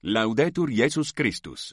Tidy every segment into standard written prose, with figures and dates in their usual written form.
Laudetur Jesus Christus.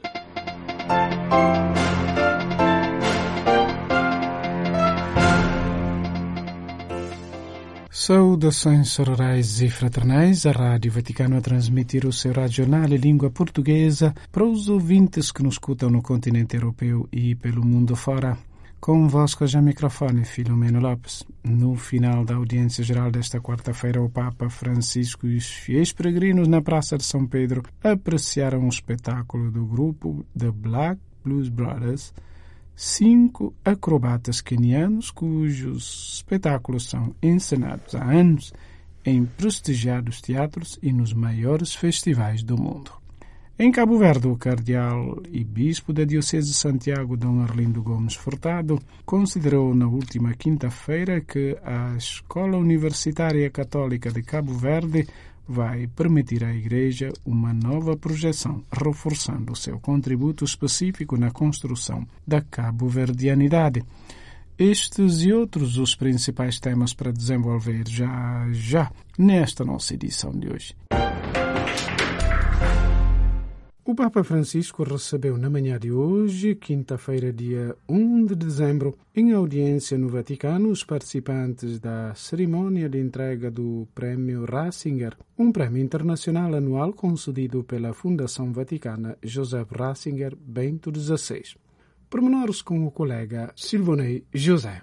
Saudações sororais e fraternais. A Rádio Vaticano a transmitir o seu regional em língua portuguesa para os ouvintes que nos escutam no continente europeu e pelo mundo fora. Convosco já microfone Filomeno Lopes. No final da audiência geral desta quarta-feira, o Papa Francisco e os fiéis peregrinos na Praça de São Pedro apreciaram o espetáculo do grupo The Black Blues Brothers, 5 acrobatas quenianos cujos espetáculos são encenados há anos em prestigiados teatros e nos maiores festivais do mundo. Em Cabo Verde, o cardeal e bispo da Diocese de Santiago, Dom Arlindo Gomes Furtado, considerou na última quinta-feira que a Escola Universitária Católica de Cabo Verde vai permitir à Igreja uma nova projeção, reforçando o seu contributo específico na construção da cabo-verdianidade. Estes e outros os principais temas para desenvolver já nesta nossa edição de hoje. O Papa Francisco recebeu na manhã de hoje, quinta-feira, dia 1 de dezembro, em audiência no Vaticano, os participantes da cerimônia de entrega do Prémio Ratzinger, um prémio internacional anual concedido pela Fundação Vaticana Joseph Ratzinger Bento XVI. Pormenores com o colega Silvonei José.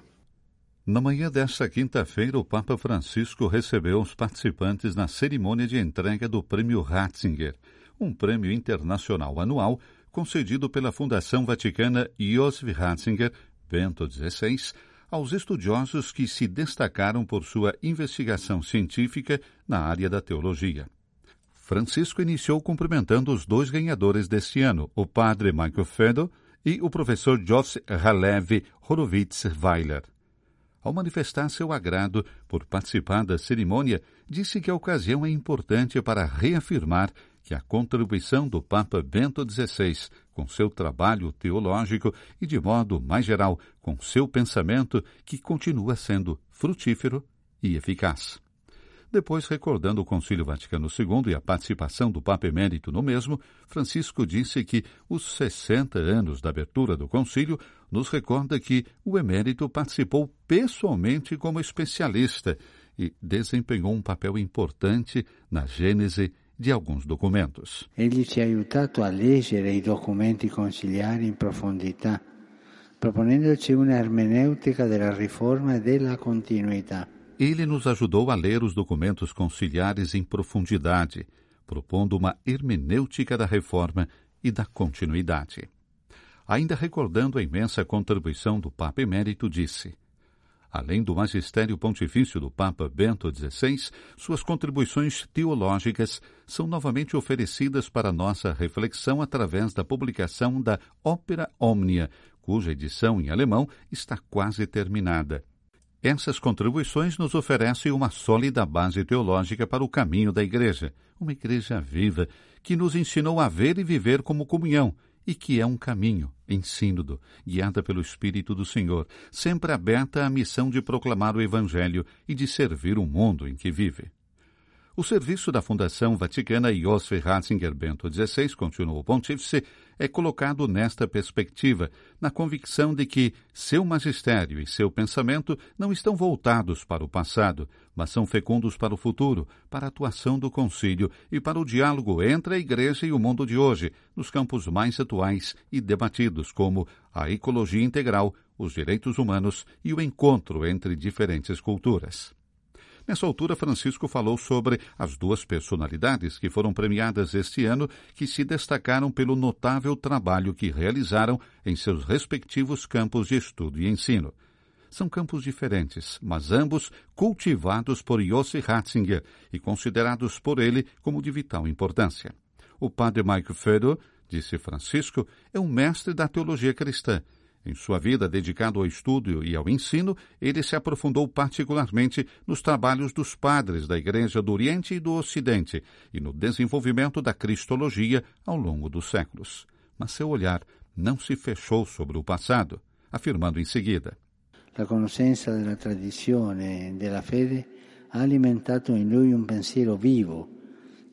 Na manhã desta quinta-feira, o Papa Francisco recebeu os participantes na cerimônia de entrega do Prêmio Ratzinger, um prêmio internacional anual concedido pela Fundação Vaticana Joseph Ratzinger Bento XVI aos estudiosos que se destacaram por sua investigação científica na área da teologia. Francisco iniciou cumprimentando os 2 ganhadores deste ano, o padre Michael Fedo e o professor Joseph Halev Horowitz-Weiler. Ao manifestar seu agrado por participar da cerimônia, disse que a ocasião é importante para reafirmar que a contribuição do Papa Bento XVI, com seu trabalho teológico e, de modo mais geral, com seu pensamento, que continua sendo frutífero e eficaz. Depois, recordando o Concílio Vaticano II e a participação do Papa Emérito no mesmo, Francisco disse que os 60 anos da abertura do Concílio nos recorda que o Emérito participou pessoalmente como especialista e desempenhou um papel importante na gênese de alguns documentos. Egli ci ha aiutato a leggere i documenti conciliari in profondità, proponendoci una ermeneutica della riforma e della continuità. Ele nos ajudou a ler os documentos conciliares em profundidade, propondo uma hermenêutica da reforma e da continuidade. Ainda recordando a imensa contribuição do Papa Emérito, disse: além do magistério pontifício do Papa Bento XVI, suas contribuições teológicas são novamente oferecidas para nossa reflexão através da publicação da Opera Omnia, cuja edição em alemão está quase terminada. Essas contribuições nos oferecem uma sólida base teológica para o caminho da Igreja, uma Igreja viva, que nos ensinou a ver e viver como comunhão, e que é um caminho, em sínodo, guiada pelo Espírito do Senhor, sempre aberta à missão de proclamar o Evangelho e de servir o mundo em que vive. O serviço da Fundação Vaticana Joseph Ratzinger Bento XVI, continuou o pontífice, é colocado nesta perspectiva, na convicção de que seu magistério e seu pensamento não estão voltados para o passado, mas são fecundos para o futuro, para a atuação do concílio e para o diálogo entre a Igreja e o mundo de hoje, nos campos mais atuais e debatidos, como a ecologia integral, os direitos humanos e o encontro entre diferentes culturas. Nessa altura, Francisco falou sobre as 2 personalidades que foram premiadas este ano, que se destacaram pelo notável trabalho que realizaram em seus respectivos campos de estudo e ensino. São campos diferentes, mas ambos cultivados por Joseph Ratzinger e considerados por ele como de vital importância. O padre Michael Fedo, disse Francisco, é um mestre da teologia cristã. Em sua vida dedicada ao estudo e ao ensino, ele se aprofundou particularmente nos trabalhos dos padres da Igreja do Oriente e do Ocidente e no desenvolvimento da cristologia ao longo dos séculos. Mas seu olhar não se fechou sobre o passado, afirmando em seguida: La conoscenza della tradizione e della fede ha alimentato in lui un pensiero vivo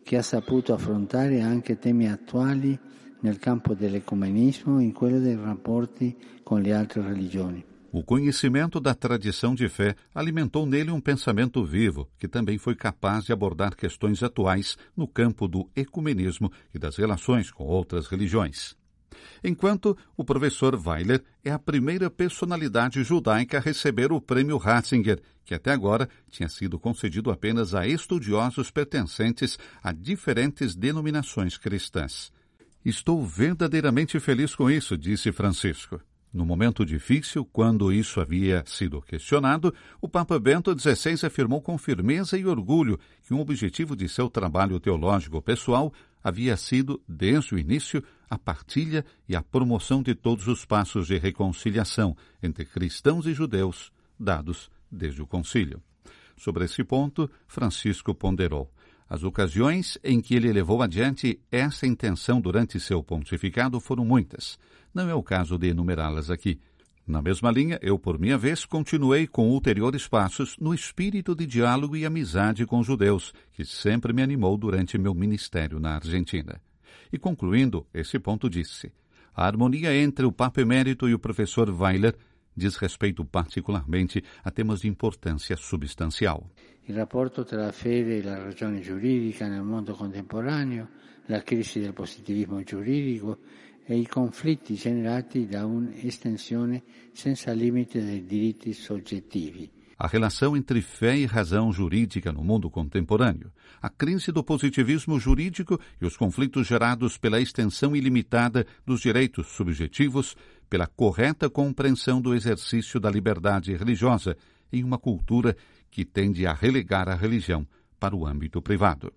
che ha saputo affrontare anche temi attuali nel campo dell'ecumenismo e in quello dei rapporti com le altre religioni. O conhecimento da tradição de fé alimentou nele um pensamento vivo, que também foi capaz de abordar questões atuais no campo do ecumenismo e das relações com outras religiões. Enquanto o professor Weiler é a primeira personalidade judaica a receber o prêmio Ratzinger, que até agora tinha sido concedido apenas a estudiosos pertencentes a diferentes denominações cristãs. Estou verdadeiramente feliz com isso, disse Francisco. No momento difícil, quando isso havia sido questionado, o Papa Bento XVI afirmou com firmeza e orgulho que um objetivo de seu trabalho teológico pessoal havia sido, desde o início, a partilha e a promoção de todos os passos de reconciliação entre cristãos e judeus, dados desde o concílio. Sobre esse ponto, Francisco ponderou: as ocasiões em que ele levou adiante essa intenção durante seu pontificado foram muitas. Não é o caso de enumerá-las aqui. Na mesma linha, eu, por minha vez, continuei com ulteriores passos no espírito de diálogo e amizade com os judeus, que sempre me animou durante meu ministério na Argentina. E concluindo esse ponto, disse: a harmonia entre o Papa Emérito e o professor Weiler diz respeito particularmente a temas de importância substancial. Il rapporto tra la fede e la ragione giuridica nel mondo contemporaneo, la crisi del positivismo giuridico e i conflitti generati da un'estensione senza limite dei diritti soggettivi. A relação entre fé e razão jurídica no mundo contemporâneo, a crise do positivismo jurídico e os conflitos gerados pela extensão ilimitada dos direitos subjetivos, pela correta compreensão do exercício da liberdade religiosa em uma cultura que tende a relegar a religião para o âmbito privado.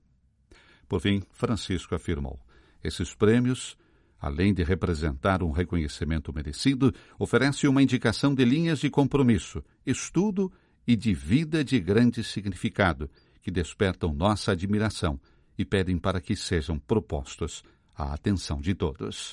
Por fim, Francisco afirmou: esses prêmios, além de representar um reconhecimento merecido, oferecem uma indicação de linhas de compromisso, estudo e de vida de grande significado, que despertam nossa admiração e pedem para que sejam propostos à atenção de todos.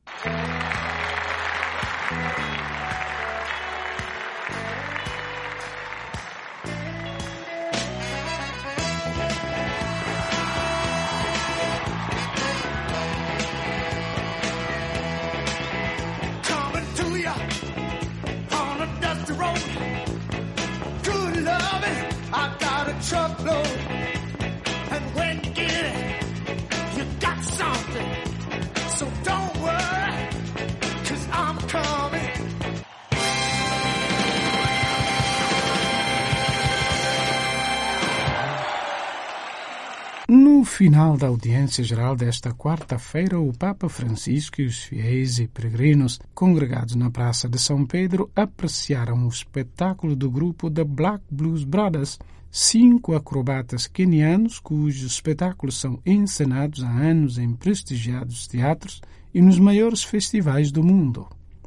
No final da audiência geral desta quarta-feira, o Papa Francisco e os fiéis e peregrinos congregados na Praça de São Pedro apreciaram o espetáculo do grupo The Black Blues Brothers, 5 acrobatas quenianos cujos espetáculos são encenados há anos em prestigiados teatros e nos maiores festivais do mundo.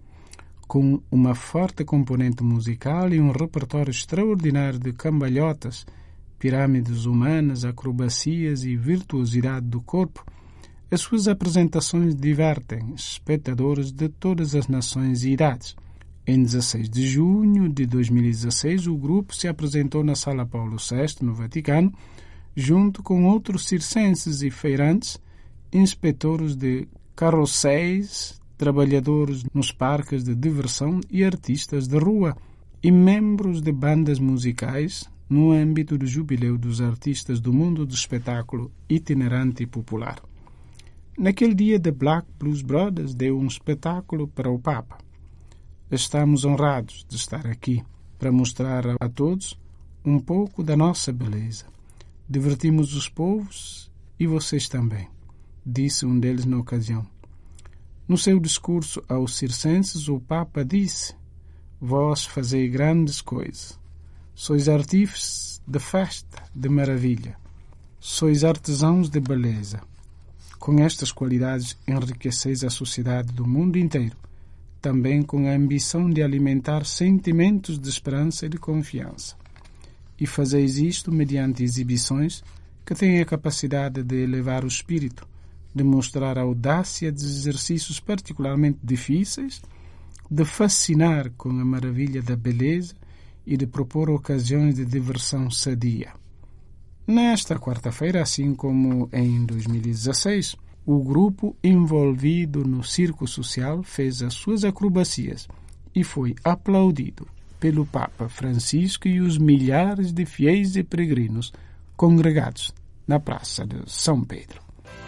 Com uma forte componente musical e um repertório extraordinário de cambalhotas, pirâmides humanas, acrobacias e virtuosidade do corpo, as suas apresentações divertem espectadores de todas as nações e idades. Em 16 de junho de 2016, o grupo se apresentou na Sala Paulo VI, no Vaticano, junto com outros circenses e feirantes, inspetores de carrosséis, trabalhadores nos parques de diversão e artistas de rua, e membros de bandas musicais, no âmbito do Jubileu dos Artistas do Mundo do Espetáculo Itinerante e Popular. Naquele dia, The Black Blues Brothers deu um espetáculo para o Papa. Estamos honrados de estar aqui para mostrar a todos um pouco da nossa beleza. Divertimos os povos e vocês também, disse um deles na ocasião. No seu discurso aos circenses, o Papa disse: vós fazei grandes coisas. Sois artífices de festa, de maravilha. Sois artesãos de beleza. Com estas qualidades enriqueceis a sociedade do mundo inteiro, também com a ambição de alimentar sentimentos de esperança e de confiança. E fazeis isto mediante exibições que têm a capacidade de elevar o espírito, de mostrar a audácia de exercícios particularmente difíceis, de fascinar com a maravilha da beleza e de propor ocasiões de diversão sadia. Nesta quarta-feira, assim como em 2016, o grupo envolvido no circo social fez as suas acrobacias e foi aplaudido pelo Papa Francisco e os milhares de fiéis e peregrinos congregados na Praça de São Pedro.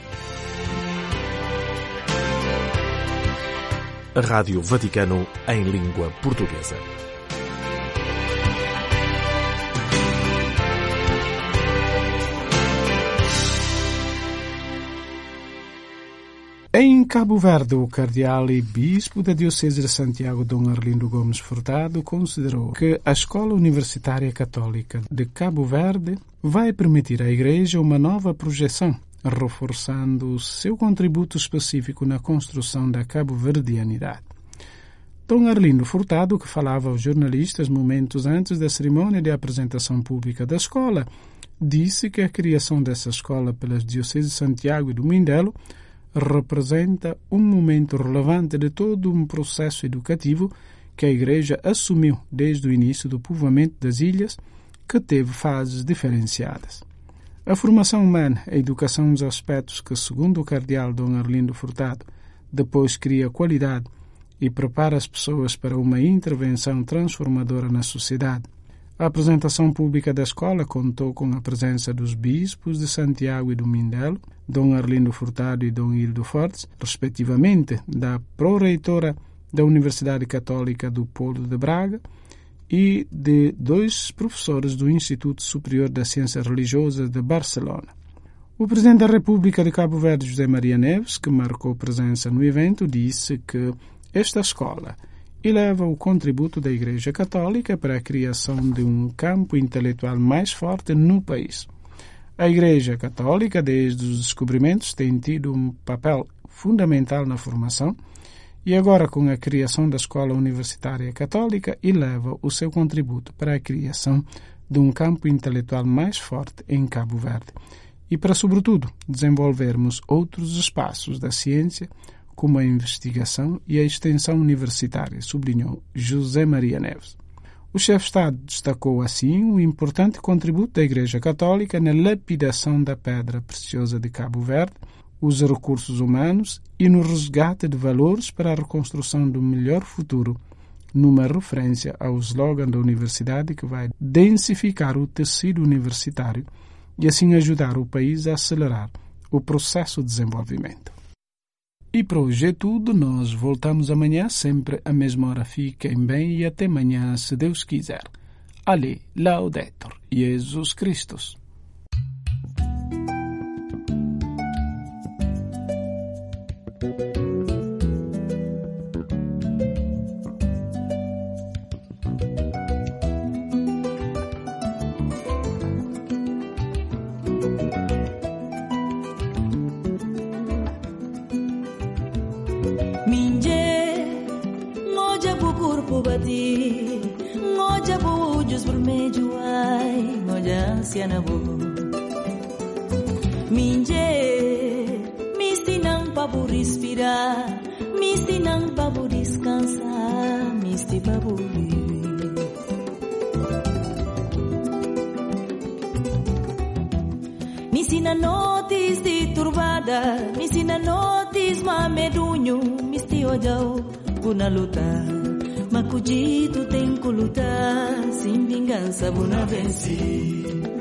A Rádio Vaticano em língua portuguesa. Em Cabo Verde, o cardeal e bispo da Diocese de Santiago, Dom Arlindo Gomes Furtado, considerou que a Escola Universitária Católica de Cabo Verde vai permitir à Igreja uma nova projeção, reforçando o seu contributo específico na construção da cabo-verdianidade. Dom Arlindo Furtado, que falava aos jornalistas momentos antes da cerimônia de apresentação pública da escola, disse que a criação dessa escola pelas Dioceses de Santiago e do Mindelo representa um momento relevante de todo um processo educativo que a Igreja assumiu desde o início do povoamento das ilhas, que teve fases diferenciadas. A formação humana, a educação dos aspectos que, segundo o cardeal Dom Arlindo Furtado, depois cria qualidade e prepara as pessoas para uma intervenção transformadora na sociedade. A apresentação pública da escola contou com a presença dos bispos de Santiago e do Mindelo, Dom Arlindo Furtado e Dom Hildo Fortes, respectivamente, da pró-reitora da Universidade Católica do Polo de Braga e de 2 professores do Instituto Superior da Ciência Religiosa de Barcelona. O Presidente da República de Cabo Verde, José Maria Neves, que marcou presença no evento, disse que esta escola eleva o contributo da Igreja Católica para a criação de um campo intelectual mais forte no país. A Igreja Católica, desde os descobrimentos, tem tido um papel fundamental na formação e agora, com a criação da Escola Universitária Católica, eleva o seu contributo para a criação de um campo intelectual mais forte em Cabo Verde e para, sobretudo, desenvolvermos outros espaços da ciência, como a investigação e a extensão universitária, sublinhou José Maria Neves. O chefe de Estado destacou, assim, o importante contributo da Igreja Católica na lapidação da pedra preciosa de Cabo Verde, os recursos humanos e no resgate de valores para a reconstrução do melhor futuro, numa referência ao slogan da universidade que vai densificar o tecido universitário e assim ajudar o país a acelerar o processo de desenvolvimento. E para hoje é tudo, nós voltamos amanhã, sempre à mesma hora. Fiquem bem e até amanhã, se Deus quiser. Ale, Laudetur, Jesus Christus. Ngoja bujus bermeju ai, ngoja ansiana bo. Minje, misti nang pabu respirar, misti nang pabu descansar, misti pabu viver. Misti na notis de turbada, misti na notis mamedunho, misti ojau guna lutar. Macudito tem que lutar, sem vingança, vou vencer.